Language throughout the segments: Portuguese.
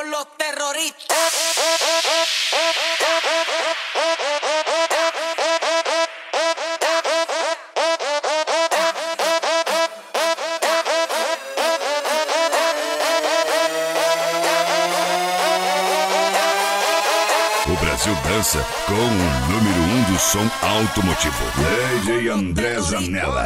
con los terroristas. O Brasil dança com o número 1 do som automotivo, DJ André Zanella.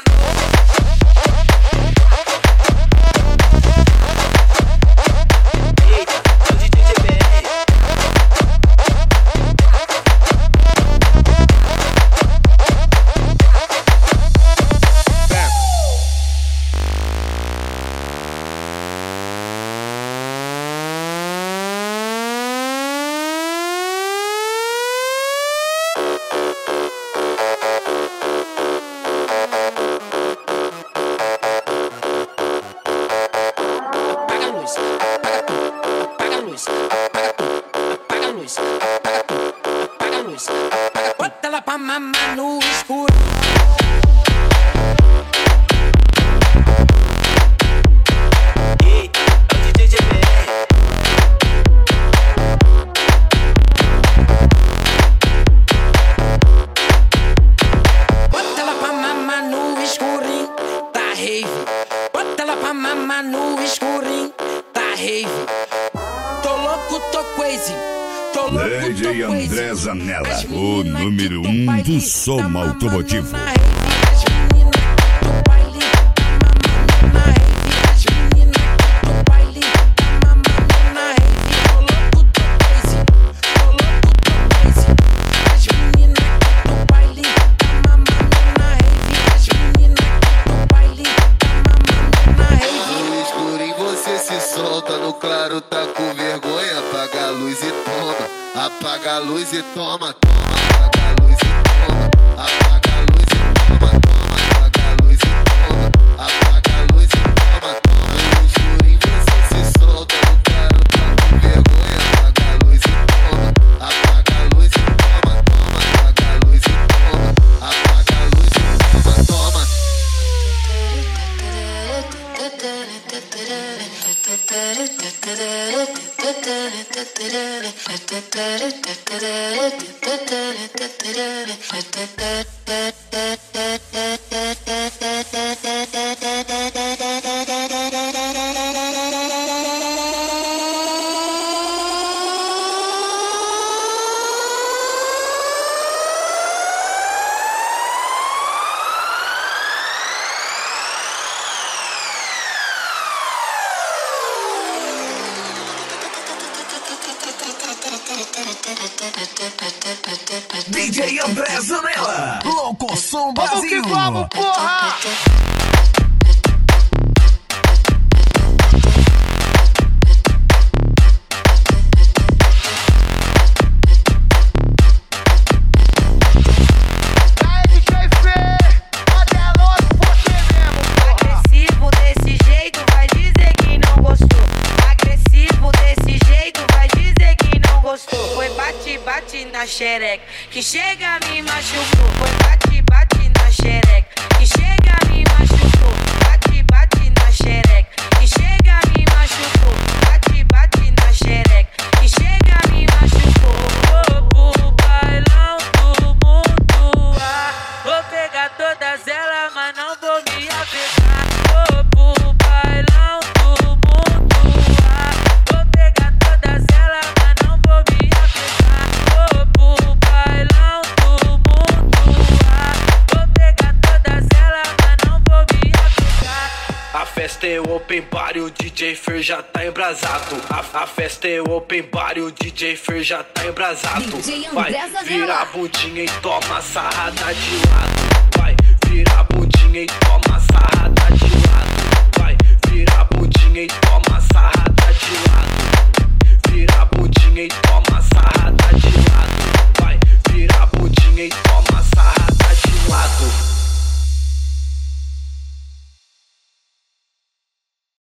Bota ela pra mamar no escuro. Bota ela pra mamar no escurinho da rave. Bota ela pra mamar no escurinho da rave. Tô louco, tô crazy. DJ André Zanella, o número 1 do som automotivo. No escuro em você se solta, no claro tá com vergonha. Apaga a luz e toma, apaga a luz e toma, toma, apaga a luz e toma, apaga a luz e toma, toma, apaga a luz e toma, apaga a luz e toma, toma. No escuro em você se solta, no claro tá com vergonha. Apaga a luz e toma, apaga a luz e toma, toma, apaga a luz e toma, apaga a luz e toma, toma. DJ André Zanella, Louco Som Brasil. Vamos que vamos, porra! Agressivo desse jeito, vai dizer que não gostou. Agressivo desse jeito, vai dizer que não gostou. Foi bate, bate na xereca, que chega me machucou. Foi bate, bate na xereca, que chega me machucou. Bate, bate na xereca, que chega me machucou. Bate, bate na xereca, que chega me machucou. Vou pro bailão do mundo, vou pegar todas elas, mas não vou me apegar. Vou pro bailão do mundo, vou pegar todas elas, mas não vou me apegar. Vou pro bailão do mundo, vou pegar todas elas, mas não vou me apegar. A festa é open bar e o DJ Fer já tá embrasado. A festa é open bar e o DJ Fer já tá embrasado. Vai, vira a bundinha e toma sarrada de lado. Vai, vira a bundinha e toma sarrada de lado. Vai, vira a bundinha e toma sarrada de lado.